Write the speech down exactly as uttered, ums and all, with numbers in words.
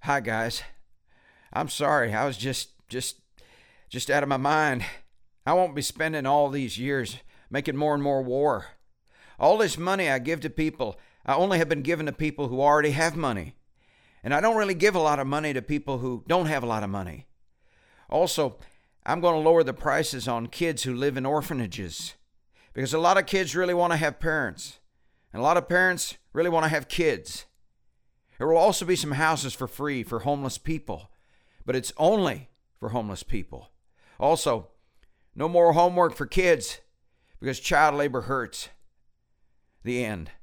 Hi guys. I'm sorry. I was just just just out of my mind. I won't be spending all these years making more and more war. All this money I give to people, I only have been given to people who already have money. And I don't really give a lot of money to people who don't have a lot of money. Also, I'm going to lower the prices on kids who live in orphanages because a lot of kids really want to have parents. And a lot of parents really want to have kids. There will also be some houses for free for homeless people, but it's only for homeless people. Also, no more homework for kids because child labor hurts. The end.